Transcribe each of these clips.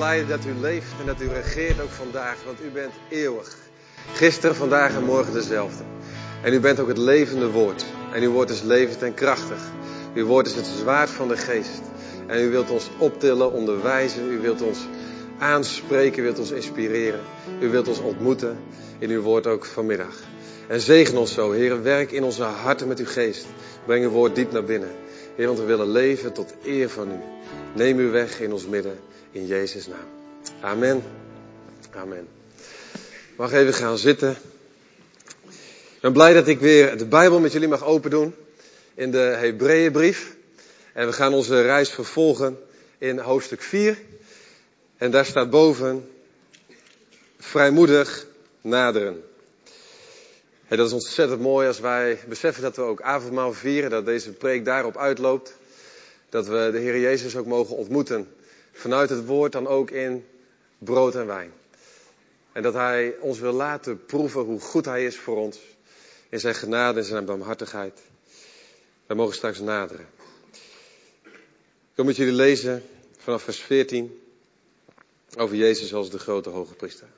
blij dat u leeft en dat u regeert ook vandaag, want u bent eeuwig. Gisteren, vandaag en morgen dezelfde. En u bent ook het levende woord. En uw woord is levend en krachtig. Uw woord is het zwaard van de geest. En u wilt ons optillen, onderwijzen. U wilt ons aanspreken, u wilt ons inspireren. U wilt ons ontmoeten in uw woord ook vanmiddag. En zegen ons zo, Heer, werk in onze harten met uw geest. Breng uw woord diep naar binnen. Heer, want we willen leven tot eer van u. Neem u weg in ons midden, in Jezus' naam. Amen. Amen. Mag even gaan zitten. Ik ben blij dat ik weer de Bijbel met jullie mag open doen. In de Hebreeënbrief. En we gaan onze reis vervolgen in hoofdstuk 4. En daar staat boven, vrijmoedig naderen. En dat is ontzettend mooi als wij beseffen dat we ook avondmaal vieren. Dat deze preek daarop uitloopt. Dat we de Heer Jezus ook mogen ontmoeten. Vanuit het woord dan ook in brood en wijn. En dat Hij ons wil laten proeven hoe goed Hij is voor ons. In zijn genade en zijn barmhartigheid. Wij mogen straks naderen. Ik wil met jullie lezen vanaf vers 14. Over Jezus als de grote hoge priester.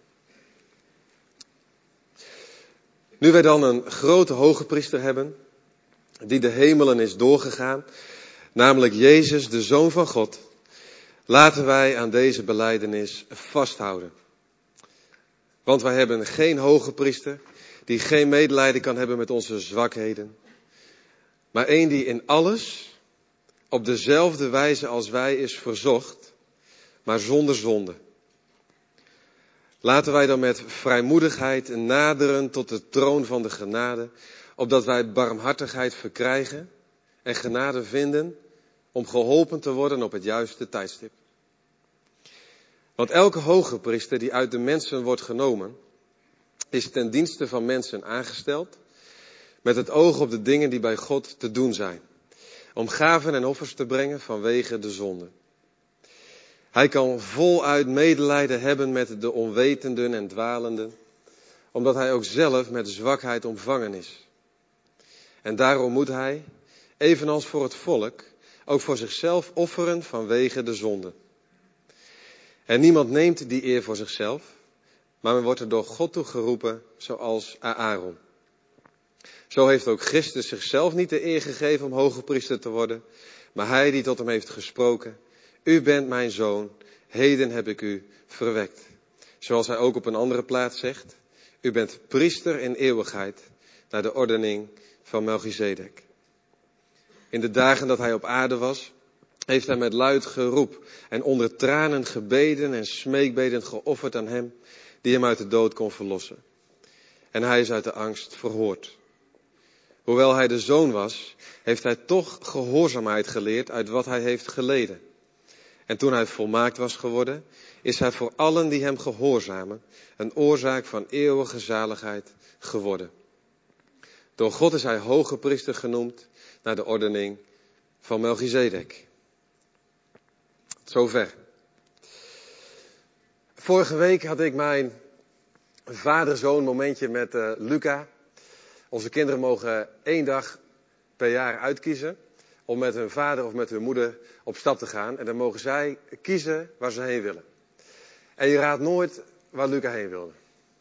Nu wij dan een grote hoge priester hebben. Die de hemelen is doorgegaan. Namelijk Jezus, de Zoon van God. Laten wij aan deze belijdenis vasthouden. Want wij hebben geen hoge priester die geen medelijden kan hebben met onze zwakheden. Maar één die in alles op dezelfde wijze als wij is verzocht, maar zonder zonde. Laten wij dan met vrijmoedigheid naderen tot de troon van de genade, opdat wij barmhartigheid verkrijgen en genade vinden om geholpen te worden op het juiste tijdstip. Want elke hoge priester die uit de mensen wordt genomen, is ten dienste van mensen aangesteld, met het oog op de dingen die bij God te doen zijn, om gaven en offers te brengen vanwege de zonde. Hij kan voluit medelijden hebben met de onwetenden en dwalenden, omdat hij ook zelf met zwakheid omvangen is. En daarom moet hij, evenals voor het volk, ook voor zichzelf offeren vanwege de zonde. En niemand neemt die eer voor zichzelf, maar men wordt er door God toe geroepen, zoals Aaron. Zo heeft ook Christus zichzelf niet de eer gegeven om hoge priester te worden, maar hij die tot hem heeft gesproken. U bent mijn zoon, heden heb ik u verwekt. Zoals hij ook op een andere plaats zegt, u bent priester in eeuwigheid, naar de ordening van Melchizedek. In de dagen dat hij op aarde was, heeft hij met luid geroep en onder tranen gebeden en smeekbeden geofferd aan hem, die hem uit de dood kon verlossen. En hij is uit de angst verhoord. Hoewel hij de zoon was, heeft hij toch gehoorzaamheid geleerd uit wat hij heeft geleden. En toen hij volmaakt was geworden, is hij voor allen die hem gehoorzamen een oorzaak van eeuwige zaligheid geworden. Door God is hij hoge priester genoemd naar de ordening van Melchizedek. Zover. Vorige week had ik mijn vader-zoon momentje met Luca. Onze kinderen mogen 1 dag per jaar uitkiezen om met hun vader of met hun moeder op stap te gaan. En dan mogen zij kiezen waar ze heen willen. En je raadt nooit waar Luca heen wilde.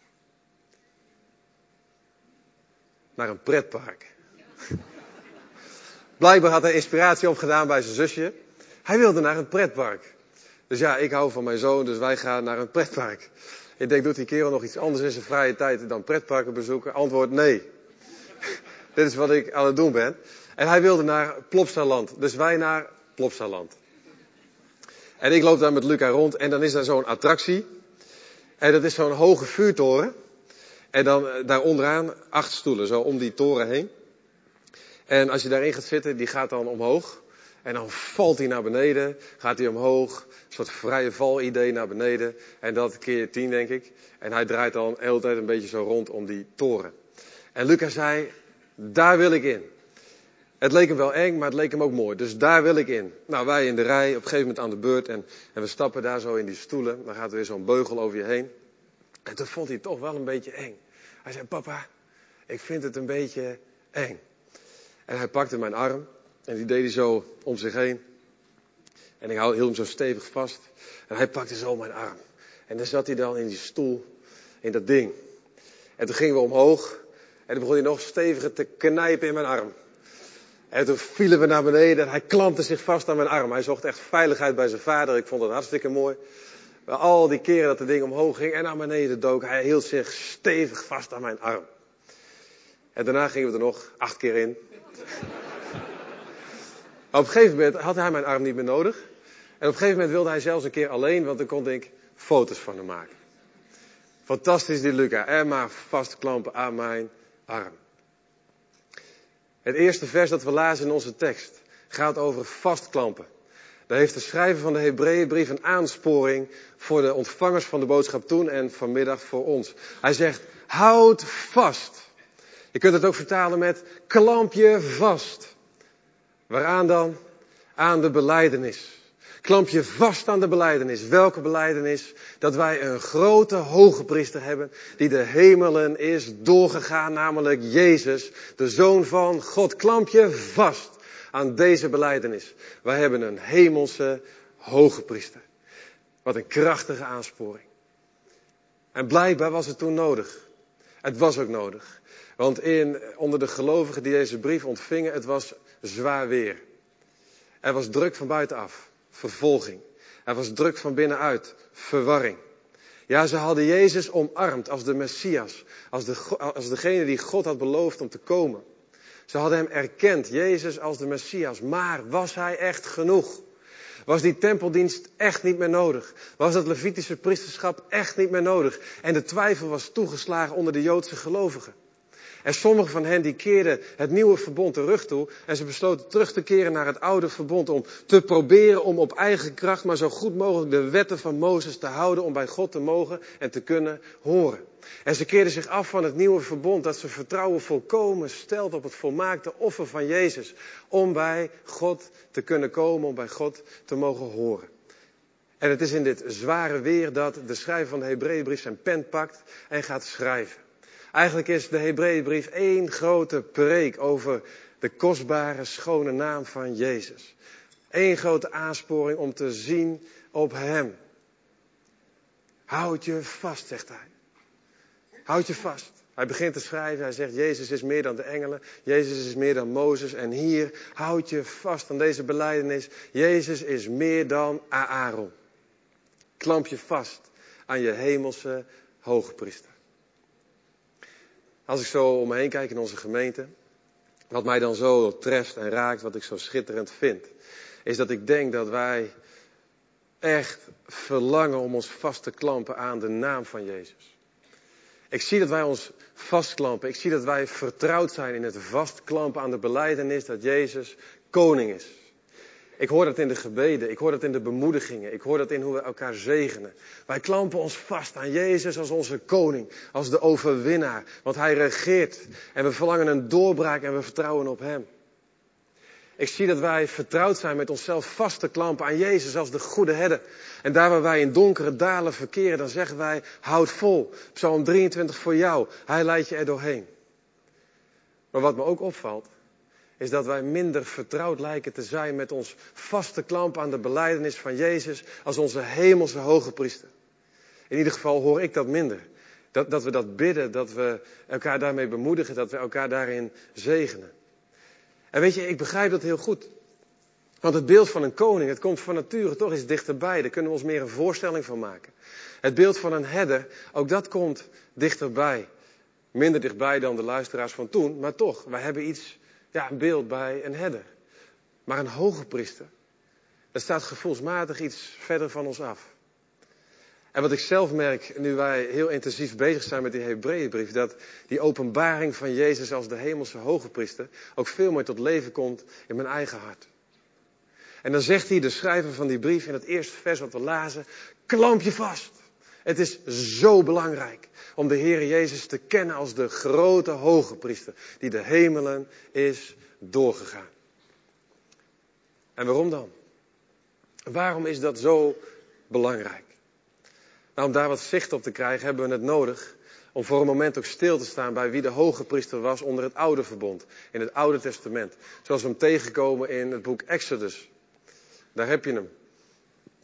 Naar een pretpark. Blijkbaar had hij inspiratie opgedaan bij zijn zusje. Hij wilde naar een pretpark. Dus ja, ik hou van mijn zoon, dus wij gaan naar een pretpark. Ik denk, doet die kerel nog iets anders in zijn vrije tijd dan pretparken bezoeken? Antwoord, nee. Dit is wat ik aan het doen ben. En hij wilde naar Plopsaland. Dus wij naar Plopsaland. En ik loop daar met Luca rond en dan is daar zo'n attractie. En dat is zo'n hoge vuurtoren. En dan daar onderaan 8 stoelen, zo om die toren heen. En als je daarin gaat zitten, die gaat dan omhoog. En dan valt hij naar beneden, gaat hij omhoog. Een soort vrije validee naar beneden. En dat keer 10, denk ik. En hij draait dan de hele tijd een beetje zo rond om die toren. En Lucas zei, daar wil ik in. Het leek hem wel eng, maar het leek hem ook mooi. Dus daar wil ik in. Nou, wij in de rij, op een gegeven moment aan de beurt. En we stappen daar zo in die stoelen. Dan gaat er weer zo'n beugel over je heen. En toen vond hij het toch wel een beetje eng. Hij zei, papa, ik vind het een beetje eng. En hij pakte mijn arm. En die deed hij zo om zich heen. En ik hield hem zo stevig vast. En hij pakte zo mijn arm. En dan zat hij dan in die stoel, in dat ding. En toen gingen we omhoog. En toen begon hij nog steviger te knijpen in mijn arm. En toen vielen we naar beneden en hij klampte zich vast aan mijn arm. Hij zocht echt veiligheid bij zijn vader. Ik vond het hartstikke mooi. Maar al die keren dat het ding omhoog ging en naar beneden dook, hij hield zich stevig vast aan mijn arm. En daarna gingen we er nog 8 keer in. Maar op een gegeven moment had hij mijn arm niet meer nodig. En op een gegeven moment wilde hij zelfs een keer alleen, want dan kon ik foto's van hem maken. Fantastisch die Luca. En maar vastklampen aan mijn arm. Het eerste vers dat we lazen in onze tekst gaat over vastklampen. Daar heeft de schrijver van de Hebreeënbrief een aansporing voor de ontvangers van de boodschap toen en vanmiddag voor ons. Hij zegt, houd vast. Je kunt het ook vertalen met klamp je vast. Waaraan dan? Aan de belijdenis. Klamp je vast aan de belijdenis. Welke belijdenis? Dat wij een grote hogepriester hebben die de hemelen is doorgegaan, namelijk Jezus, de Zoon van God. Klamp je vast aan deze belijdenis. Wij hebben een hemelse hogepriester. Wat een krachtige aansporing. En blijkbaar was het toen nodig. Het was ook nodig. Want onder de gelovigen die deze brief ontvingen, het was zwaar weer. Er was druk van buitenaf, vervolging. Er was druk van binnenuit, verwarring. Ja, ze hadden Jezus omarmd als de Messias, als degene die God had beloofd om te komen. Ze hadden hem erkend, Jezus als de Messias. Maar was hij echt genoeg? Was die tempeldienst echt niet meer nodig? Was dat Levitische priesterschap echt niet meer nodig? En de twijfel was toegeslagen onder de Joodse gelovigen. En sommigen van hen die keerden het nieuwe verbond de rug toe. En ze besloten terug te keren naar het oude verbond. Om te proberen om op eigen kracht maar zo goed mogelijk de wetten van Mozes te houden. Om bij God te mogen en te kunnen horen. En ze keerden zich af van het nieuwe verbond. Dat ze vertrouwen volkomen stelt op het volmaakte offer van Jezus. Om bij God te kunnen komen. Om bij God te mogen horen. En het is in dit zware weer dat de schrijver van de Hebreeënbrief zijn pen pakt en gaat schrijven. Eigenlijk is de Hebreeënbrief één grote preek over de kostbare, schone naam van Jezus. Eén grote aansporing om te zien op hem. Houd je vast, zegt hij. Houd je vast. Hij begint te schrijven, hij zegt Jezus is meer dan de engelen. Jezus is meer dan Mozes. En hier, houd je vast aan deze belijdenis. Jezus is meer dan Aaron. Klamp je vast aan je hemelse hogepriester. Als ik zo om me heen kijk in onze gemeente, wat mij dan zo treft en raakt, wat ik zo schitterend vind, is dat ik denk dat wij echt verlangen om ons vast te klampen aan de naam van Jezus. Ik zie dat wij ons vastklampen. Ik zie dat wij vertrouwd zijn in het vastklampen aan de belijdenis dat Jezus koning is. Ik hoor dat in de gebeden, ik hoor dat in de bemoedigingen, ik hoor dat in hoe we elkaar zegenen. Wij klampen ons vast aan Jezus als onze koning, als de overwinnaar. Want hij regeert en we verlangen een doorbraak en we vertrouwen op hem. Ik zie dat wij vertrouwd zijn met onszelf vast te klampen aan Jezus als de goede herder. En daar waar wij in donkere dalen verkeren, dan zeggen wij, houd vol. Psalm 23 voor jou, hij leidt je er doorheen. Maar wat me ook opvalt, is dat wij minder vertrouwd lijken te zijn met ons vaste klamp aan de belijdenis van Jezus als onze hemelse hogepriester. In ieder geval hoor ik dat minder. Dat we dat bidden, dat we elkaar daarmee bemoedigen, dat we elkaar daarin zegenen. En weet je, ik begrijp dat heel goed. Want het beeld van een koning, het komt van nature toch eens dichterbij. Daar kunnen we ons meer een voorstelling van maken. Het beeld van een herder, ook dat komt dichterbij. Minder dichtbij dan de luisteraars van toen, maar toch, wij hebben iets, een beeld bij een herder. Maar een hogepriester, dat staat gevoelsmatig iets verder van ons af. En wat ik zelf merk, nu wij heel intensief bezig zijn met die Hebreeënbrief, dat die openbaring van Jezus als de hemelse hogepriester ook veel meer tot leven komt in mijn eigen hart. En dan zegt hij, de schrijver van die brief in het eerste vers wat we lazen, klamp je vast. Het is zo belangrijk om de Heer Jezus te kennen als de grote hogepriester die de hemelen is doorgegaan. En waarom dan? Waarom is dat zo belangrijk? Nou, om daar wat zicht op te krijgen hebben we het nodig om voor een moment ook stil te staan bij wie de hogepriester was onder het oude verbond, in het Oude Testament. Zoals we hem tegenkomen in het boek Exodus. Daar heb je hem.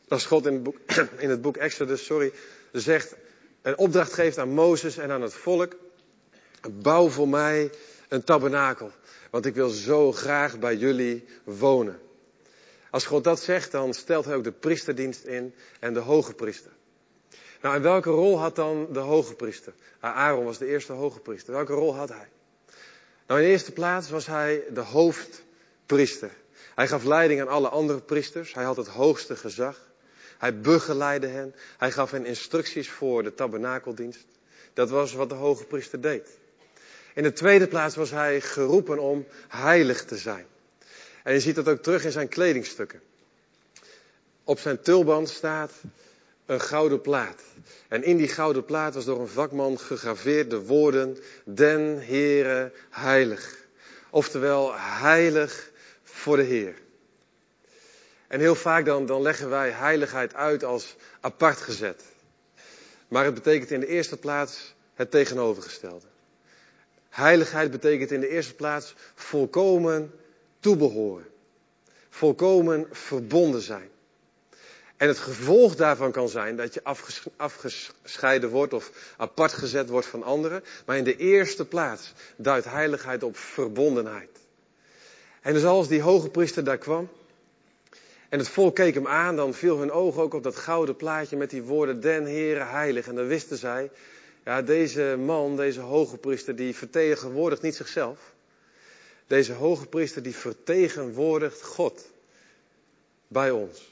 Als God in het boek Exodus, zegt, een opdracht geeft aan Mozes en aan het volk. Bouw voor mij een tabernakel, want ik wil zo graag bij jullie wonen. Als God dat zegt, dan stelt hij ook de priesterdienst in en de hoge priester. Nou, en welke rol had dan de hoge priester? Aaron was de eerste hoge priester. Welke rol had hij? Nou, in de eerste plaats was hij de hoofdpriester. Hij gaf leiding aan alle andere priesters. Hij had het hoogste gezag. Hij begeleidde hen. Hij gaf hen instructies voor de tabernakeldienst. Dat was wat de hoge priester deed. In de tweede plaats was hij geroepen om heilig te zijn. En je ziet dat ook terug in zijn kledingstukken. Op zijn tulband staat een gouden plaat. En in die gouden plaat was door een vakman gegraveerd de woorden: Den Heere heilig. Oftewel heilig voor de Heer. En heel vaak dan leggen wij heiligheid uit als apart gezet. Maar het betekent in de eerste plaats het tegenovergestelde. Heiligheid betekent in de eerste plaats volkomen toebehoren. Volkomen verbonden zijn. En het gevolg daarvan kan zijn dat je afgescheiden wordt of apart gezet wordt van anderen. Maar in de eerste plaats duidt heiligheid op verbondenheid. En dus als die hoge priester daar kwam en het volk keek hem aan, dan viel hun oog ook op dat gouden plaatje met die woorden: Den Heere heilig. En dan wisten zij, ja, deze man, deze hoge priester, die vertegenwoordigt niet zichzelf. Deze hoge priester die vertegenwoordigt God bij ons.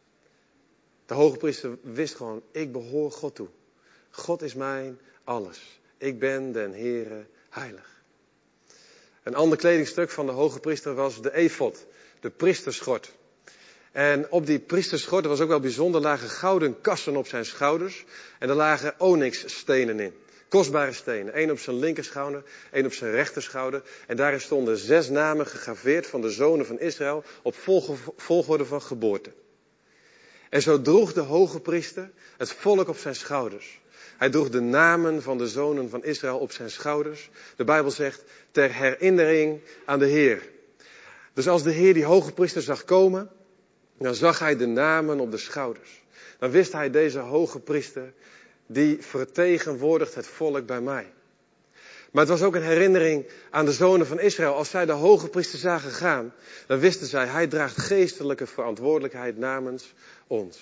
De hoge priester wist gewoon, ik behoor God toe. God is mijn alles. Ik ben den Heere heilig. Een ander kledingstuk van de hoge priester was de efod, de priesterschort. En op die priesterschort, dat was ook wel bijzonder, lagen gouden kassen op zijn schouders. En er lagen onyxstenen in. Kostbare stenen. 1 op zijn linkerschouder, 1 op zijn rechterschouder. En daarin stonden 6 namen gegraveerd van de zonen van Israël op volgorde van geboorte. En zo droeg de hoge priester het volk op zijn schouders. Hij droeg de namen van de zonen van Israël op zijn schouders. De Bijbel zegt, ter herinnering aan de Heer. Dus als de Heer die hoge priester zag komen, dan zag hij de namen op de schouders. Dan wist hij, deze hoge priester, die vertegenwoordigt het volk bij mij. Maar het was ook een herinnering aan de zonen van Israël. Als zij de hoge priester zagen gaan, dan wisten zij, hij draagt geestelijke verantwoordelijkheid namens ons.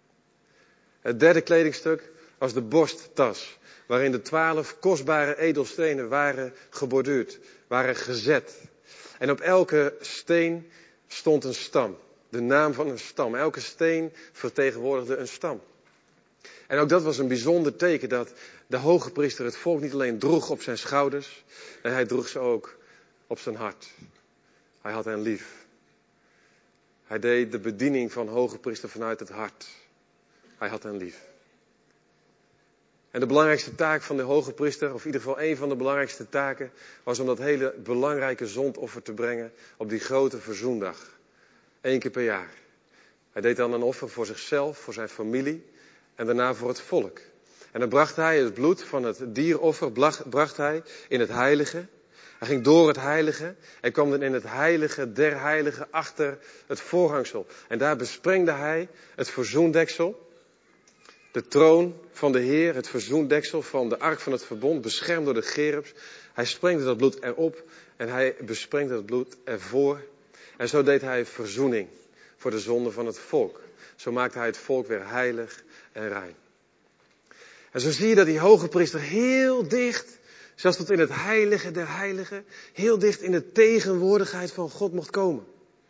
Het derde kledingstuk was de borsttas, waarin de 12 kostbare edelstenen waren geborduurd, waren gezet. En op elke steen stond een stam, de naam van een stam. Elke steen vertegenwoordigde een stam. En ook dat was een bijzonder teken, dat de hoge priester het volk niet alleen droeg op zijn schouders, en hij droeg ze ook op zijn hart. Hij had hen lief. Hij deed de bediening van hoge priester vanuit het hart. Hij had hen lief. En de belangrijkste taak van de hoge priester, of in ieder geval een van de belangrijkste taken, was om dat hele belangrijke zondoffer te brengen op die grote verzoendag. 1 keer per jaar. Hij deed dan een offer voor zichzelf, voor zijn familie en daarna voor het volk. En dan bracht hij het bloed van het dieroffer bracht hij in het heilige. Hij ging door het heilige en kwam dan in het heilige der heiligen achter het voorhangsel. En daar besprengde hij het verzoendeksel. De troon van de Heer, het verzoendeksel van de ark van het verbond, beschermd door de cherubs. Hij sprengde dat bloed erop en hij besprengde dat bloed ervoor. En zo deed hij verzoening voor de zonde van het volk. Zo maakte hij het volk weer heilig en rein. En zo zie je dat die hoge priester heel dicht, zelfs tot in het heilige der heiligen, heel dicht in de tegenwoordigheid van God mocht komen.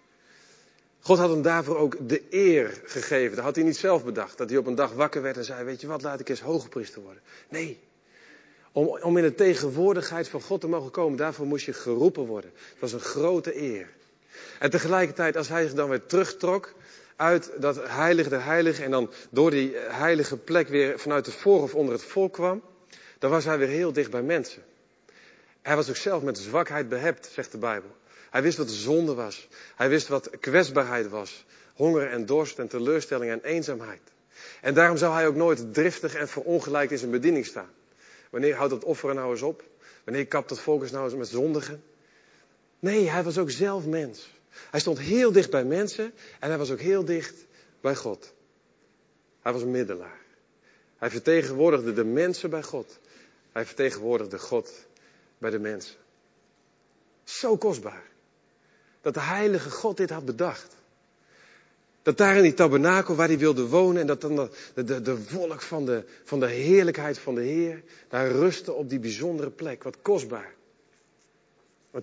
God had hem daarvoor ook de eer gegeven. Dat had hij niet zelf bedacht. Dat hij op een dag wakker werd en zei, weet je wat, laat ik eens hoge priester worden. Nee, om in de tegenwoordigheid van God te mogen komen, daarvoor moest je geroepen worden. Het was een grote eer. En tegelijkertijd, als hij zich dan weer terugtrok uit dat heilige der heiligen en dan door die heilige plek weer vanuit de voorhof onder het volk kwam, dan was hij weer heel dicht bij mensen. Hij was ook zelf met zwakheid behept, zegt de Bijbel. Hij wist wat de zonde was. Hij wist wat kwetsbaarheid was. Honger en dorst en teleurstelling en eenzaamheid. En daarom zou hij ook nooit driftig en verongelijkt in zijn bediening staan. Wanneer houdt dat offeren nou eens op? Wanneer kapt dat volk eens nou eens met zondigen? Nee, hij was ook zelf mens. Hij stond heel dicht bij mensen en hij was ook heel dicht bij God. Hij was middelaar. Hij vertegenwoordigde de mensen bij God. Hij vertegenwoordigde God bij de mensen. Zo kostbaar. Dat de heilige God dit had bedacht. Dat daar in die tabernakel waar hij wilde wonen en dat dan de wolk van de heerlijkheid van de Heer daar rustte op die bijzondere plek. Wat kostbaar. Maar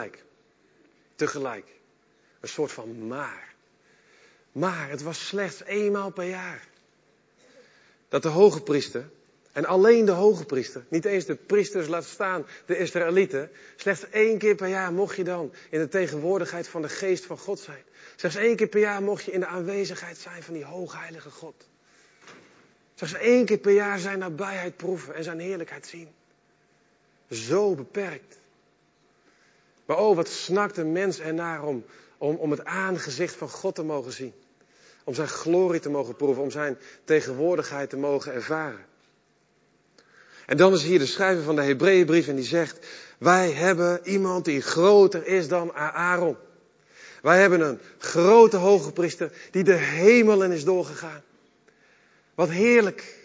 tegelijk, een soort van maar. Maar het was slechts 1 maal per jaar. Dat de hoge priester, en alleen de hoge priester, niet eens de priesters laat staan, de Israëlieten, slechts 1 keer per jaar mocht je dan in de tegenwoordigheid van de geest van God zijn. Slechts 1 keer per jaar mocht je in de aanwezigheid zijn van die hoogheilige God. Slechts 1 keer per jaar zijn nabijheid proeven en zijn heerlijkheid zien. Zo beperkt. Maar oh, wat snakt een mens ernaar om het aangezicht van God te mogen zien. Om zijn glorie te mogen proeven, om zijn tegenwoordigheid te mogen ervaren. En dan is hier de schrijver van de Hebreeënbrief en die zegt, wij hebben iemand die groter is dan Aaron. Wij hebben een grote hoge priester die de hemelen is doorgegaan. Wat heerlijk.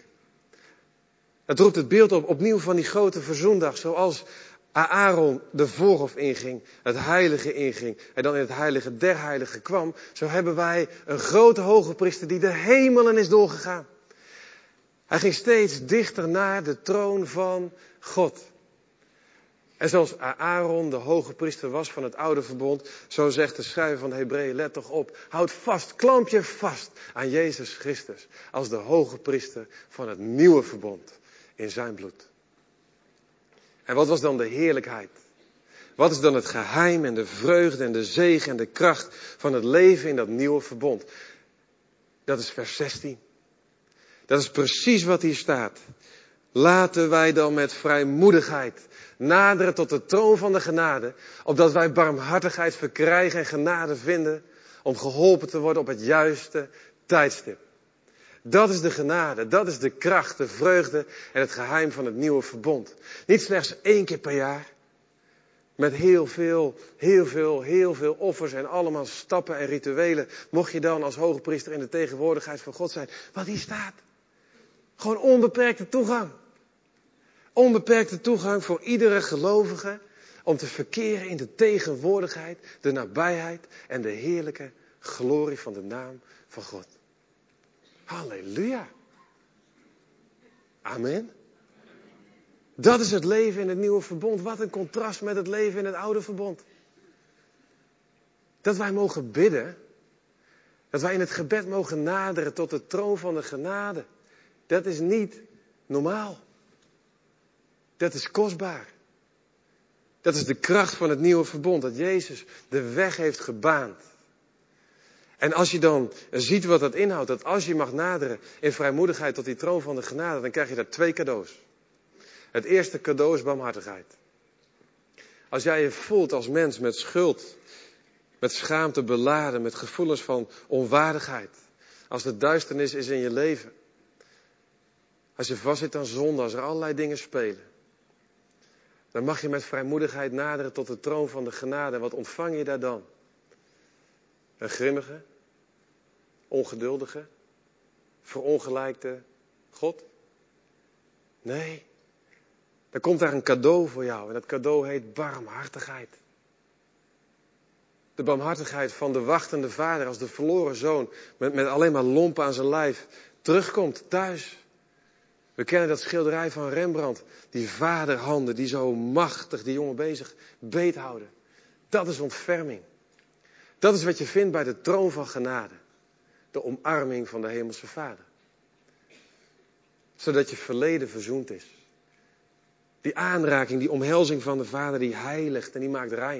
Het roept het beeld opnieuw van die grote verzoendag, zoals Aaron de voorhof inging, het heilige inging en dan in het heilige der heiligen kwam. Zo hebben wij een grote hoge priester die de hemelen is doorgegaan. Hij ging steeds dichter naar de troon van God. En zoals Aaron de hoge priester was van het oude verbond, zo zegt de schrijver van de Hebreeën, let toch op, houd vast, klamp je vast aan Jezus Christus als de hoge priester van het nieuwe verbond in zijn bloed. En wat was dan de heerlijkheid? Wat is dan het geheim en de vreugde en de zegen en de kracht van het leven in dat nieuwe verbond? Dat is vers 16. Dat is precies wat hier staat. Laten wij dan met vrijmoedigheid naderen tot de troon van de genade, opdat wij barmhartigheid verkrijgen en genade vinden om geholpen te worden op het juiste tijdstip. Dat is de genade, dat is de kracht, de vreugde en het geheim van het nieuwe verbond. Niet slechts 1 keer per jaar, met heel veel offers en allemaal stappen en rituelen, mocht je dan als hoge priester in de tegenwoordigheid van God zijn. Wat hier staat. Gewoon onbeperkte toegang. Onbeperkte toegang voor iedere gelovige om te verkeren in de tegenwoordigheid, de nabijheid en de heerlijke glorie van de naam van God. Halleluja. Amen. Dat is het leven in het nieuwe verbond. Wat een contrast met het leven in het oude verbond. Dat wij mogen bidden. Dat wij in het gebed mogen naderen tot de troon van de genade. Dat is niet normaal. Dat is kostbaar. Dat is de kracht van het nieuwe verbond. Dat Jezus de weg heeft gebaand. En als je dan ziet wat dat inhoudt. Dat als je mag naderen in vrijmoedigheid tot die troon van de genade. Dan krijg je daar 2 cadeaus. Het eerste cadeau is barmhartigheid. Als jij je voelt als mens met schuld. Met schaamte beladen. Met gevoelens van onwaardigheid. Als er duisternis is in je leven. Als je vastzit aan zonde. Als er allerlei dingen spelen. Dan mag je met vrijmoedigheid naderen tot de troon van de genade. Wat ontvang je daar dan? Een grimmige, ongeduldige, verongelijkte God? Nee. Dan komt daar een cadeau voor jou. En dat cadeau heet barmhartigheid. De barmhartigheid van de wachtende vader als de verloren zoon. Met alleen maar lompen aan zijn lijf. Terugkomt thuis. We kennen dat schilderij van Rembrandt. Die vaderhanden die zo machtig die jongen bezig beethouden. Dat is ontferming. Dat is wat je vindt bij de troon van genade. De omarming van de hemelse vader. Zodat je verleden verzoend is. Die aanraking, die omhelzing van de vader die heiligt en die maakt rein.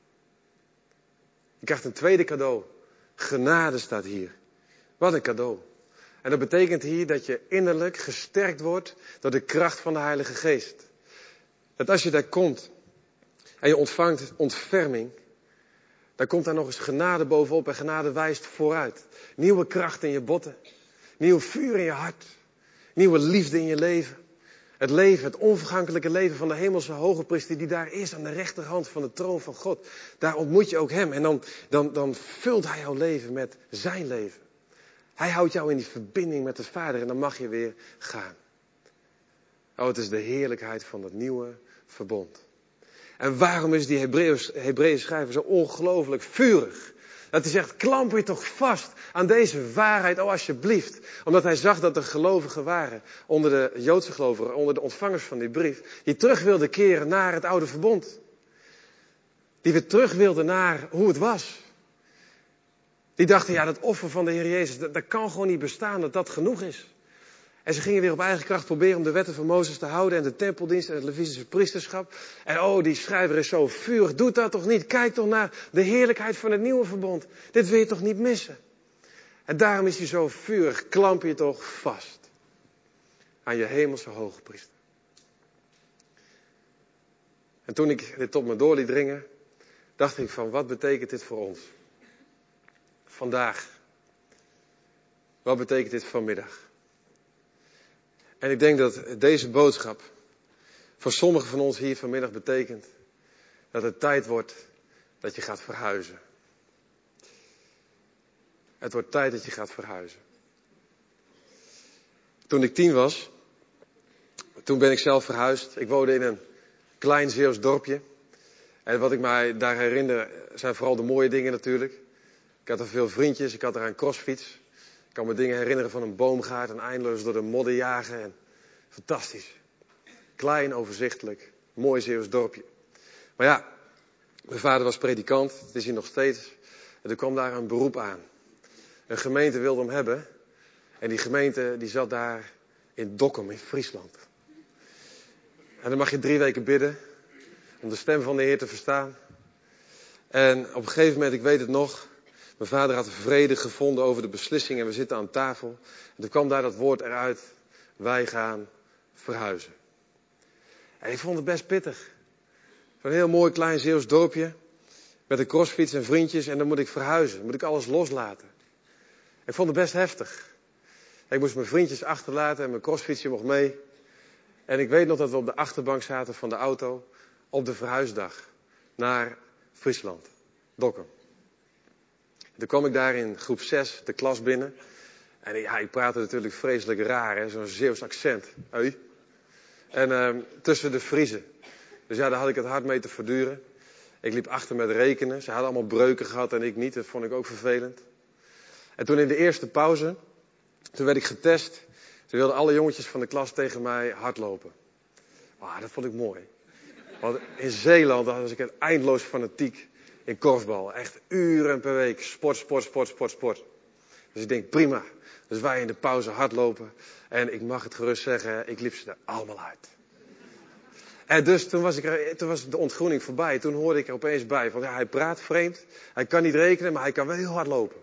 Je krijgt een tweede cadeau. Genade staat hier. Wat een cadeau. En dat betekent hier dat je innerlijk gesterkt wordt door de kracht van de Heilige Geest. Dat als je daar komt en je ontvangt ontferming, dan komt daar nog eens genade bovenop en genade wijst vooruit. Nieuwe kracht in je botten, nieuw vuur in je hart, nieuwe liefde in je leven. Het leven, het onvergankelijke leven van de hemelse hoge priester die daar is aan de rechterhand van de troon van God. Daar ontmoet je ook hem en dan vult hij jouw leven met zijn leven. Hij houdt jou in die verbinding met de Vader en dan mag je weer gaan. Oh, het is de heerlijkheid van het nieuwe verbond. En waarom is die Hebreeën schrijver zo ongelooflijk vurig? Dat hij zegt, klamp je toch vast aan deze waarheid, oh alsjeblieft. Omdat hij zag dat de gelovigen waren, onder de Joodse gelovigen, onder de ontvangers van die brief, die terug wilden keren naar het oude verbond. Die weer terug wilden naar hoe het was. Die dachten, ja, dat offer van de Heer Jezus, dat kan gewoon niet bestaan, dat dat genoeg is. En ze gingen weer op eigen kracht proberen om de wetten van Mozes te houden en de tempeldienst en het Levitische priesterschap. En oh, die schrijver is zo vurig, doe dat toch niet. Kijk toch naar de heerlijkheid van het nieuwe verbond. Dit wil je toch niet missen. En daarom is hij zo vurig, klamp je toch vast aan je hemelse hogepriester. En toen ik dit tot me door liet dringen, dacht ik van, wat betekent dit voor ons? Vandaag. Wat betekent dit vanmiddag? En ik denk dat deze boodschap voor sommigen van ons hier vanmiddag betekent dat het tijd wordt dat je gaat verhuizen. Het wordt tijd dat je gaat verhuizen. Toen ik 10 was, toen ben ik zelf verhuisd. Ik woonde in een klein Zeeuws dorpje. En wat ik mij daar herinner zijn vooral de mooie dingen natuurlijk. Ik had er veel vriendjes, ik had er een crossfiets. Ik kan me dingen herinneren van een boomgaard en eindeloos door de modder jagen. En fantastisch. Klein, overzichtelijk, mooi Zeeuws dorpje. Maar ja, mijn vader was predikant, dat is hij nog steeds. En er kwam daar een beroep aan. Een gemeente wilde hem hebben. En die gemeente die zat daar in Dokkum, in Friesland. En dan mag je 3 weken bidden om de stem van de Heer te verstaan. En op een gegeven moment, ik weet het nog, mijn vader had vrede gevonden over de beslissing en we zitten aan tafel. En toen kwam daar dat woord eruit, wij gaan verhuizen. En ik vond het best pittig. Zo'n heel mooi klein Zeeuws dorpje, met een crossfiets en vriendjes en dan moet ik verhuizen. Dan moet ik alles loslaten. Ik vond het best heftig. Ik moest mijn vriendjes achterlaten en mijn crossfietsje mocht mee. En ik weet nog dat we op de achterbank zaten van de auto op de verhuisdag naar Friesland, Dokkum. Toen kwam ik daar in groep 6 de klas binnen. En ik praatte natuurlijk vreselijk raar, hè? Zo'n Zeeuws accent. Hey. En tussen de Friezen. Dus ja, daar had ik het hard mee te verduren. Ik liep achter met rekenen. Ze hadden allemaal breuken gehad en ik niet. Dat vond ik ook vervelend. En toen in de eerste pauze, toen werd ik getest. Toen wilden alle jongetjes van de klas tegen mij hardlopen. Dat vond ik mooi. Want in Zeeland was ik eindeloos fanatiek in korfbal. Echt uren per week. Sport. Dus ik denk prima. Dus wij in de pauze hardlopen. En ik mag het gerust zeggen, ik liep ze er allemaal uit. En dus toen was de ontgroening voorbij. Toen hoorde ik er opeens bij van, ja, hij praat vreemd. Hij kan niet rekenen, maar hij kan wel heel hard lopen.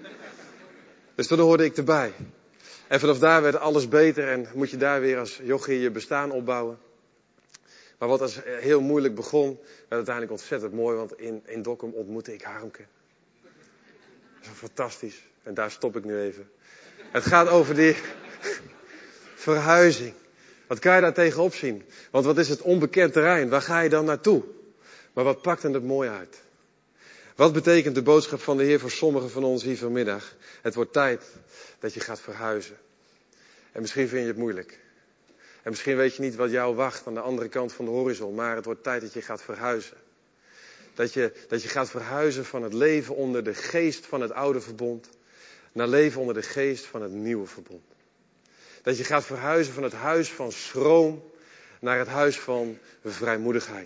Dus toen hoorde ik erbij. En vanaf daar werd alles beter en moet je daar weer als jochie je bestaan opbouwen. Maar wat als heel moeilijk begon, werd uiteindelijk ontzettend mooi, want in Dokkum ontmoette ik Harmke. Dat is fantastisch. En daar stop ik nu even. Het gaat over die verhuizing. Wat kan je daar tegenop zien? Want wat is het onbekend terrein? Waar ga je dan naartoe? Maar wat pakt er het mooi uit? Wat betekent de boodschap van de Heer voor sommigen van ons hier vanmiddag? Het wordt tijd dat je gaat verhuizen. En misschien vind je het moeilijk. En misschien weet je niet wat jou wacht aan de andere kant van de horizon. Maar het wordt tijd dat je gaat verhuizen. Dat je gaat verhuizen van het leven onder de geest van het oude verbond. Naar leven onder de geest van het nieuwe verbond. Dat je gaat verhuizen van het huis van schroom naar het huis van vrijmoedigheid.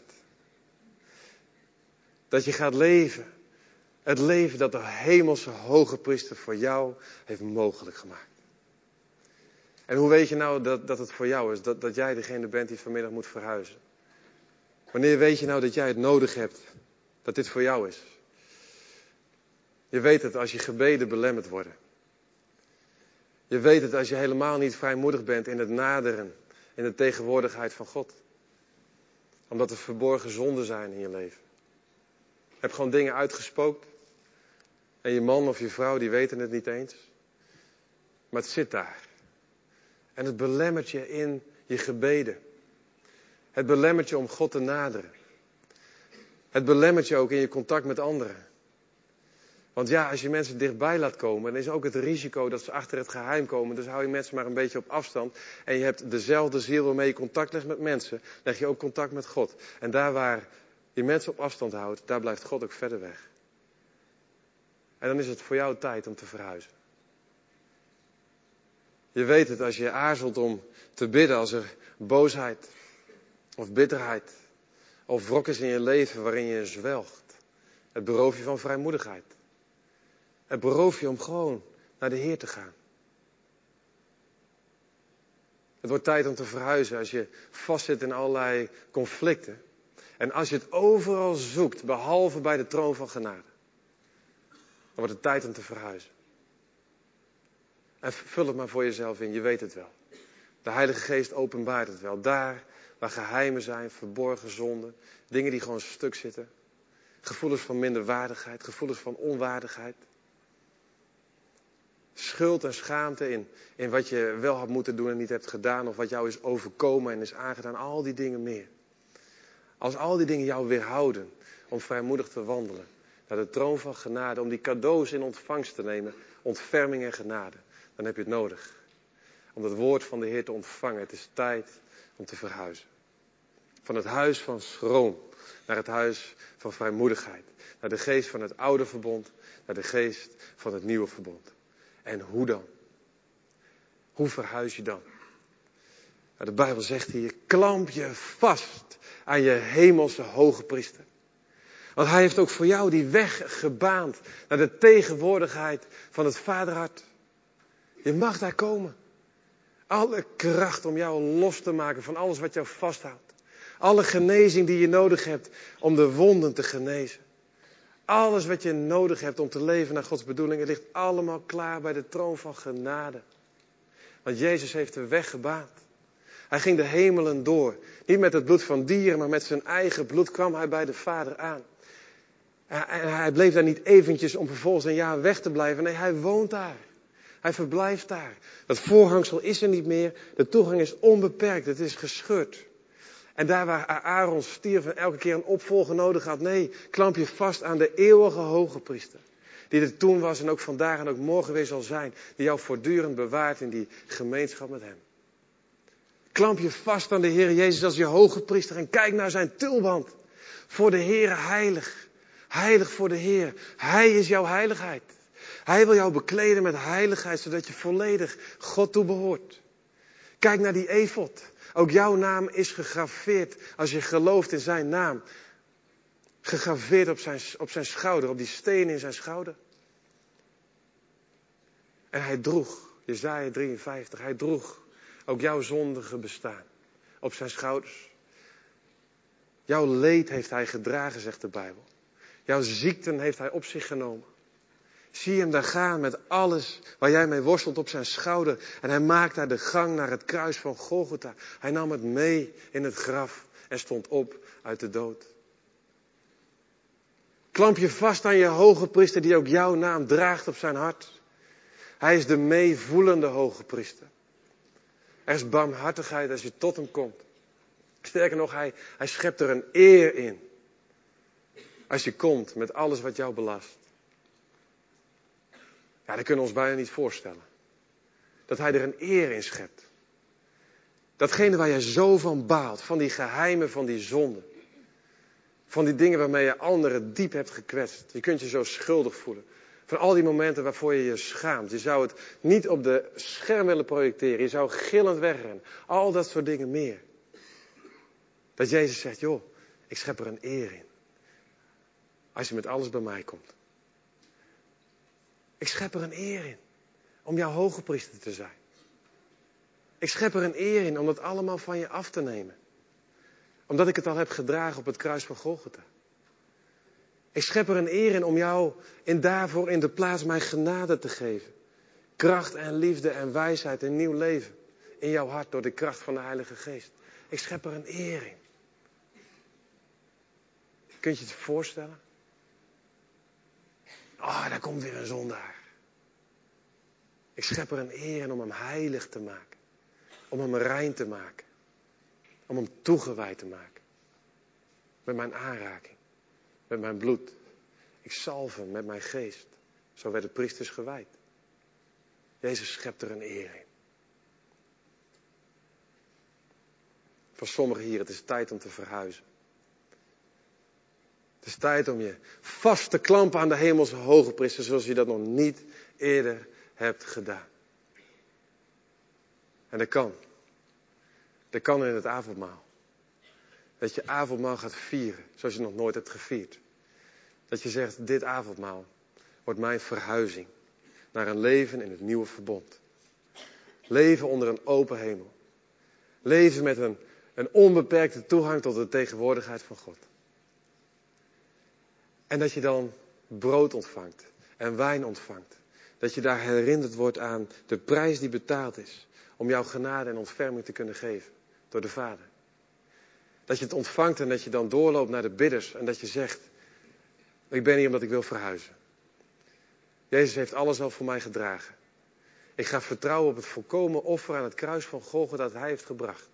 Dat je gaat leven. Het leven dat de hemelse hoge priester voor jou heeft mogelijk gemaakt. En hoe weet je nou dat het voor jou is? Dat jij degene bent die vanmiddag moet verhuizen? Wanneer weet je nou dat jij het nodig hebt? Dat dit voor jou is? Je weet het als je gebeden belemmerd worden. Je weet het als je helemaal niet vrijmoedig bent in het naderen, in de tegenwoordigheid van God. Omdat er verborgen zonden zijn in je leven. Je hebt gewoon dingen uitgespookt. En je man of je vrouw die weten het niet eens. Maar het zit daar. En het belemmert je in je gebeden. Het belemmert je om God te naderen. Het belemmert je ook in je contact met anderen. Want ja, als je mensen dichtbij laat komen, dan is ook het risico dat ze achter het geheim komen. Dus hou je mensen maar een beetje op afstand. En je hebt dezelfde ziel waarmee je contact legt met mensen, leg je ook contact met God. En daar waar je mensen op afstand houdt, daar blijft God ook verder weg. En dan is het voor jou tijd om te verhuizen. Je weet het als je aarzelt om te bidden, als er boosheid of bitterheid of wrok is in je leven waarin je zwelgt. Het berooft je van vrijmoedigheid. Het berooft je om gewoon naar de Heer te gaan. Het wordt tijd om te verhuizen als je vastzit in allerlei conflicten. En als je het overal zoekt, behalve bij de troon van genade. Dan wordt het tijd om te verhuizen. En vul het maar voor jezelf in, je weet het wel. De Heilige Geest openbaart het wel. Daar waar geheimen zijn, verborgen zonden, dingen die gewoon stuk zitten. Gevoelens van minderwaardigheid, gevoelens van onwaardigheid. Schuld en schaamte in wat je wel had moeten doen en niet hebt gedaan. Of wat jou is overkomen en is aangedaan. Al die dingen meer. Als al die dingen jou weerhouden om vrijmoedig te wandelen. Naar de troon van genade. Om die cadeaus in ontvangst te nemen. Ontferming en genade. Dan heb je het nodig. Om het woord van de Heer te ontvangen. Het is tijd om te verhuizen. Van het huis van schroom. Naar het huis van vrijmoedigheid. Naar de geest van het oude verbond. Naar de geest van het nieuwe verbond. En hoe dan? Hoe verhuis je dan? Nou, de Bijbel zegt hier, klamp je vast aan je hemelse hoge priester. Want hij heeft ook voor jou die weg gebaand naar de tegenwoordigheid van het Vaderhart. Je mag daar komen. Alle kracht om jou los te maken van alles wat jou vasthoudt. Alle genezing die je nodig hebt om de wonden te genezen. Alles wat je nodig hebt om te leven naar Gods bedoelingen ligt allemaal klaar bij de troon van genade. Want Jezus heeft de weg gebaand. Hij ging de hemelen door. Niet met het bloed van dieren, maar met zijn eigen bloed kwam hij bij de Vader aan. En hij bleef daar niet eventjes om vervolgens een jaar weg te blijven. Nee, hij woont daar. Hij verblijft daar. Dat voorhangsel is er niet meer. De toegang is onbeperkt. Het is gescheurd. En daar waar Aaron stierf en elke keer een opvolger nodig had. Nee, klamp je vast aan de eeuwige hoge priester. Die er toen was en ook vandaag en ook morgen weer zal zijn. Die jou voortdurend bewaart in die gemeenschap met hem. Klamp je vast aan de Heer Jezus als je hoge priester. En kijk naar zijn tulband. Voor de Heer heilig. Heilig voor de Heer. Hij is jouw heiligheid. Hij wil jou bekleden met heiligheid. Zodat je volledig God toebehoort. Kijk naar die efod. Ook jouw naam is gegraveerd als je gelooft in zijn naam. Gegraveerd op zijn schouder, op die steen in zijn schouder. En hij droeg, Jesaja 53, hij droeg ook jouw zondige bestaan op zijn schouders. Jouw leed heeft hij gedragen, zegt de Bijbel. Jouw ziekten heeft hij op zich genomen. Zie hem daar gaan met alles waar jij mee worstelt op zijn schouder. En hij maakt daar de gang naar het kruis van Golgotha. Hij nam het mee in het graf en stond op uit de dood. Klamp je vast aan je hoge priester die ook jouw naam draagt op zijn hart. Hij is de meevoelende hoge priester. Er is barmhartigheid als je tot hem komt. Sterker nog, hij schept er een eer in. Als je komt met alles wat jou belast. Ja, dat kunnen we ons bijna niet voorstellen. Dat hij er een eer in schept. Datgene waar je zo van baalt, van die geheimen, van die zonden. Van die dingen waarmee je anderen diep hebt gekwetst. Je kunt je zo schuldig voelen. Van al die momenten waarvoor je je schaamt. Je zou het niet op de scherm willen projecteren. Je zou gillend wegrennen. Al dat soort dingen meer. Dat Jezus zegt, joh, ik schep er een eer in. Als je met alles bij mij komt. Ik schep er een eer in. Om jouw hoge priester te zijn. Ik schep er een eer in om dat allemaal van je af te nemen. Omdat ik het al heb gedragen op het kruis van Golgotha. Ik schep er een eer in om jou daarvoor in de plaats mijn genade te geven. Kracht en liefde en wijsheid en nieuw leven. In jouw hart door de kracht van de Heilige Geest. Ik schep er een eer in. Kunt je het voorstellen? Oh, daar komt weer een zondaar. Ik schep er een eer in om hem heilig te maken. Om hem rein te maken. Om hem toegewijd te maken. Met mijn aanraking. Met mijn bloed. Ik zalf hem met mijn geest. Zo werden priesters gewijd. Jezus schept er een eer in. Voor sommigen hier, het is tijd om te verhuizen. Het is tijd om je vast te klampen aan de hemelse hogepriester, zoals je dat nog niet eerder hebt gedaan. En dat kan. Dat kan in het avondmaal. Dat je avondmaal gaat vieren, zoals je nog nooit hebt gevierd. Dat je zegt, dit avondmaal wordt mijn verhuizing naar een leven in het nieuwe verbond. Leven onder een open hemel. Leven met een onbeperkte toegang tot de tegenwoordigheid van God. En dat je dan brood ontvangt en wijn ontvangt. Dat je daar herinnerd wordt aan de prijs die betaald is om jouw genade en ontferming te kunnen geven door de Vader. Dat je het ontvangt en dat je dan doorloopt naar de bidders en dat je zegt, ik ben hier omdat ik wil verhuizen. Jezus heeft alles al voor mij gedragen. Ik ga vertrouwen op het volkomen offer aan het kruis van Golgotha dat hij heeft gebracht.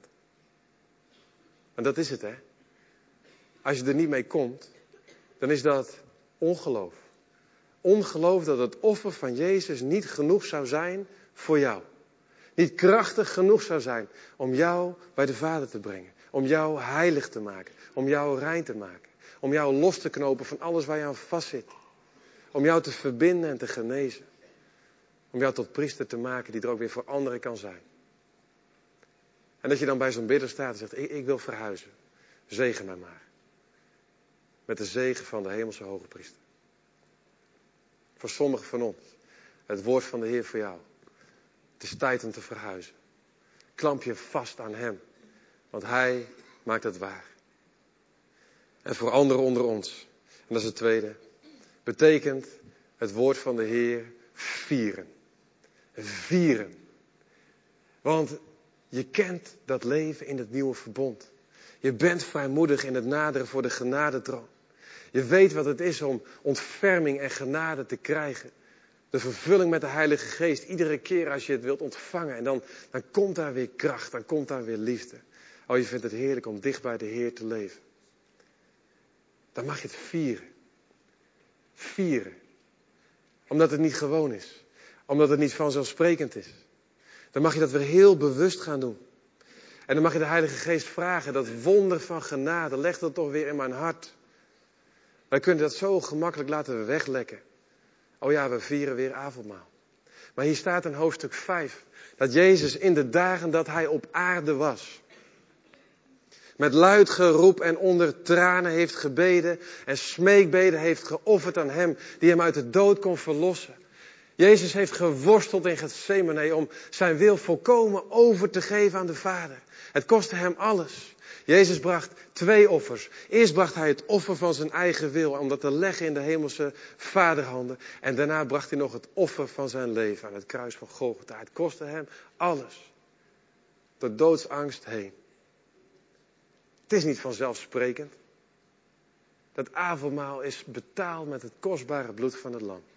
En dat is het, hè. Als je er niet mee komt, dan is dat ongeloof. Ongeloof dat het offer van Jezus niet genoeg zou zijn voor jou. Niet krachtig genoeg zou zijn om jou bij de Vader te brengen. Om jou heilig te maken. Om jou rein te maken. Om jou los te knopen van alles waar je aan vastzit. Om jou te verbinden en te genezen. Om jou tot priester te maken die er ook weer voor anderen kan zijn. En dat je dan bij zo'n bidder staat en zegt, ik wil verhuizen. Zegen mij maar. Met de zegen van de hemelse hoge priester. Voor sommigen van ons. Het woord van de Heer voor jou. Het is tijd om te verhuizen. Klamp je vast aan hem. Want hij maakt het waar. En voor anderen onder ons. En dat is het tweede. Betekent het woord van de Heer vieren. Vieren. Want je kent dat leven in het nieuwe verbond. Je bent vrijmoedig in het naderen voor de genadetroon. Je weet wat het is om ontferming en genade te krijgen. De vervulling met de Heilige Geest. Iedere keer als je het wilt ontvangen. En dan komt daar weer kracht. Dan komt daar weer liefde. Oh, je vindt het heerlijk om dicht bij de Heer te leven. Dan mag je het vieren. Vieren. Omdat het niet gewoon is. Omdat het niet vanzelfsprekend is. Dan mag je dat weer heel bewust gaan doen. En dan mag je de Heilige Geest vragen. Dat wonder van genade. Leg dat toch weer in mijn hart. Wij kunnen dat zo gemakkelijk laten weglekken. Oh ja, we vieren weer avondmaal. Maar hier staat in hoofdstuk 5. Dat Jezus in de dagen dat hij op aarde was. Met luid geroep en onder tranen heeft gebeden. En smeekbeden heeft geofferd aan hem. Die hem uit de dood kon verlossen. Jezus heeft geworsteld in Getsemane om zijn wil volkomen over te geven aan de Vader. Het kostte hem alles. Jezus bracht 2 offers. Eerst bracht hij het offer van zijn eigen wil om dat te leggen in de hemelse vaderhanden. En daarna bracht hij nog het offer van zijn leven aan het kruis van Golgotha. Het kostte hem alles. Door doodsangst heen. Het is niet vanzelfsprekend. Dat avondmaal is betaald met het kostbare bloed van het lam.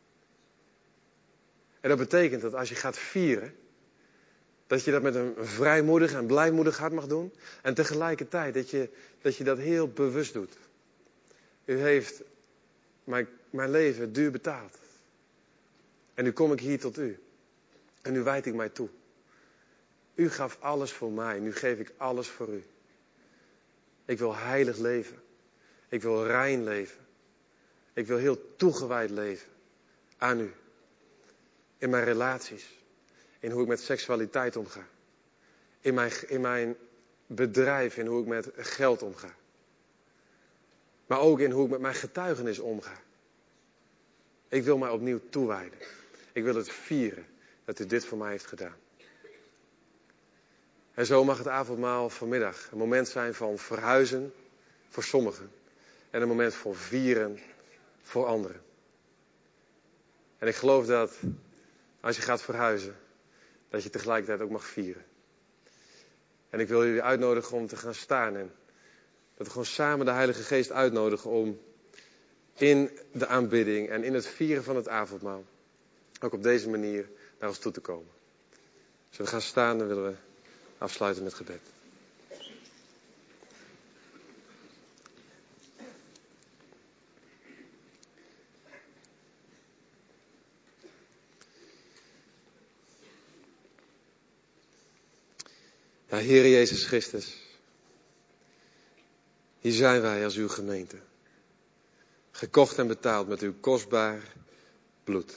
En dat betekent dat als je gaat vieren, dat je dat met een vrijmoedig en blijmoedig hart mag doen. En tegelijkertijd dat je dat heel bewust doet. U heeft mijn leven duur betaald. En nu kom ik hier tot u. En nu wijd ik mij toe. U gaf alles voor mij. Nu geef ik alles voor u. Ik wil heilig leven. Ik wil rein leven. Ik wil heel toegewijd leven. Aan u. In mijn relaties. In hoe ik met seksualiteit omga. In mijn bedrijf. In hoe ik met geld omga. Maar ook in hoe ik met mijn getuigenis omga. Ik wil mij opnieuw toewijden. Ik wil het vieren dat u dit voor mij heeft gedaan. En zo mag het avondmaal vanmiddag een moment zijn van verhuizen voor sommigen. En een moment voor vieren voor anderen. En ik geloof dat als je gaat verhuizen, dat je tegelijkertijd ook mag vieren. En ik wil jullie uitnodigen om te gaan staan. En dat we gewoon samen de Heilige Geest uitnodigen om in de aanbidding en in het vieren van het avondmaal ook op deze manier naar ons toe te komen. Dus we gaan staan en willen we afsluiten met gebed. Ja, Heer Jezus Christus. Hier zijn wij als uw gemeente. Gekocht en betaald met uw kostbaar bloed.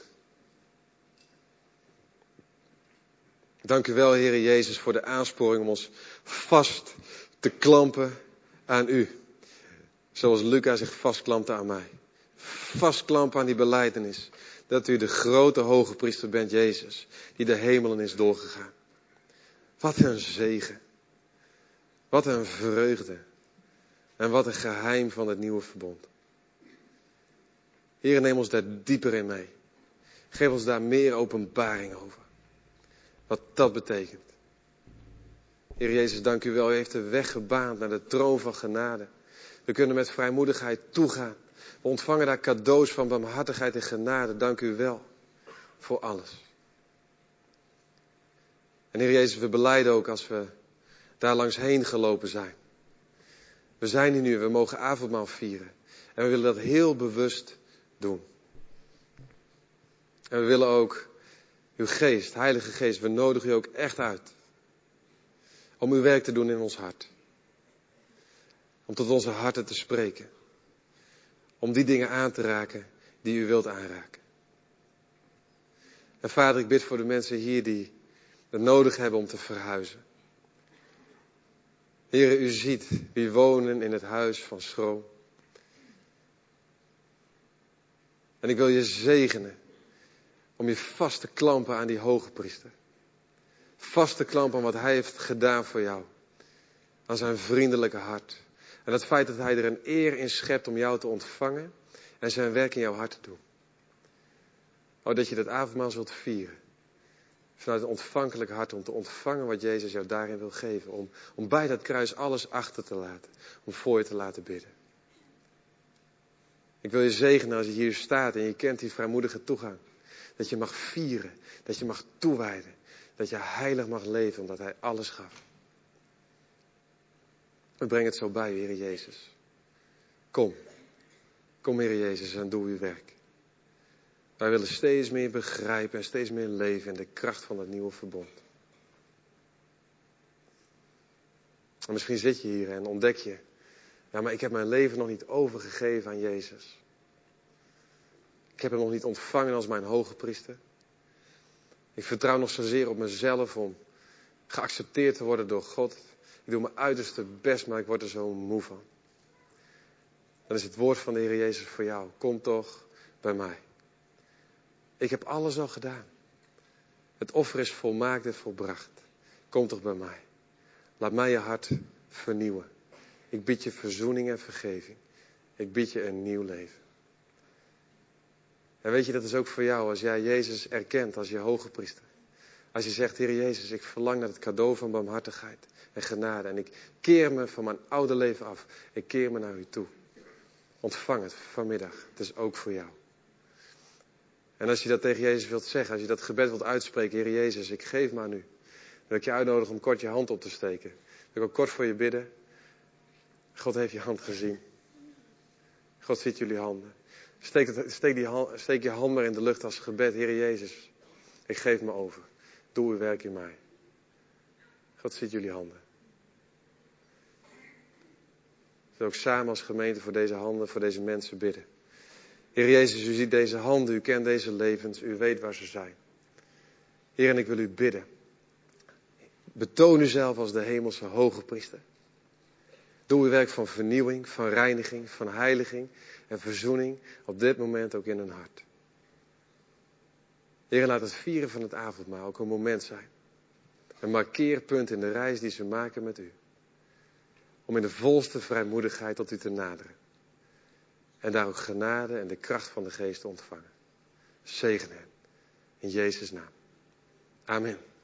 Dank u wel, Heer Jezus, voor de aansporing om ons vast te klampen aan u. Zoals Lucas zich vastklampte aan mij. Vastklampen aan die belijdenis. Dat u de grote hoge priester bent, Jezus. Die de hemelen is doorgegaan. Wat een zegen. Wat een vreugde. En wat een geheim van het nieuwe verbond. Heer, neem ons daar dieper in mee. Geef ons daar meer openbaring over. Wat dat betekent. Heer Jezus, dank u wel. U heeft de weg gebaand naar de troon van genade. We kunnen met vrijmoedigheid toegaan. We ontvangen daar cadeaus van barmhartigheid en genade. Dank u wel voor alles. En Heer Jezus, we belijden ook als we daar langs heen gelopen zijn. We zijn hier nu, we mogen avondmaal vieren. En we willen dat heel bewust doen. En we willen ook uw geest, Heilige Geest, we nodigen u ook echt uit. Om uw werk te doen in ons hart. Om tot onze harten te spreken. Om die dingen aan te raken die u wilt aanraken. En Vader, ik bid voor de mensen hier die het nodig hebben om te verhuizen. Heere, u ziet wie wonen in het huis van schroom. En ik wil je zegenen om je vast te klampen aan die hoge priester. Vast te klampen aan wat hij heeft gedaan voor jou. Aan zijn vriendelijke hart. En het feit dat hij er een eer in schept om jou te ontvangen en zijn werk in jouw hart te doen. Oh, dat je dat avondmaal zult vieren. Vanuit een ontvankelijk hart om te ontvangen wat Jezus jou daarin wil geven. Om bij dat kruis alles achter te laten. Om voor je te laten bidden. Ik wil je zegenen als je hier staat en je kent die vrijmoedige toegang. Dat je mag vieren. Dat je mag toewijden. Dat je heilig mag leven omdat hij alles gaf. We brengen het zo bij u, Heer Jezus. Kom. Kom, Heer Jezus, en doe uw werk. Wij willen steeds meer begrijpen en steeds meer leven in de kracht van het nieuwe verbond. En misschien zit je hier en ontdek je, ja, maar ik heb mijn leven nog niet overgegeven aan Jezus. Ik heb hem nog niet ontvangen als mijn hoge priester. Ik vertrouw nog zozeer op mezelf om geaccepteerd te worden door God. Ik doe mijn uiterste best, maar ik word er zo moe van. Dan is het woord van de Heer Jezus voor jou. Kom toch bij mij. Ik heb alles al gedaan. Het offer is volmaakt en volbracht. Kom toch bij mij. Laat mij je hart vernieuwen. Ik bied je verzoening en vergeving. Ik bied je een nieuw leven. En weet je, dat is ook voor jou als jij Jezus erkent als je hoge priester. Als je zegt, Heer Jezus, ik verlang naar het cadeau van barmhartigheid en genade. En ik keer me van mijn oude leven af. Ik keer me naar u toe. Ontvang het vanmiddag. Het is ook voor jou. En als je dat tegen Jezus wilt zeggen, als je dat gebed wilt uitspreken, Heer Jezus, ik geef me aan u. Dan wil ik je uitnodigen om kort je hand op te steken. Dan wil ik ook kort voor je bidden. God heeft je hand gezien. God ziet jullie handen. Steek je hand maar in de lucht als gebed. Heer Jezus, ik geef me over. Doe uw werk in mij. God ziet jullie handen. We ook samen als gemeente voor deze handen, voor deze mensen bidden. Heer Jezus, u ziet deze handen, u kent deze levens, u weet waar ze zijn. Heer, en ik wil u bidden. Betoon uzelf als de hemelse hoge priester. Doe uw werk van vernieuwing, van reiniging, van heiliging en verzoening op dit moment ook in hun hart. Heer, laat het vieren van het avondmaal ook een moment zijn. Een markeerpunt in de reis die ze maken met u. Om in de volste vrijmoedigheid tot u te naderen. En daar ook genade en de kracht van de geest te ontvangen. Zegen hen. In Jezus' naam. Amen.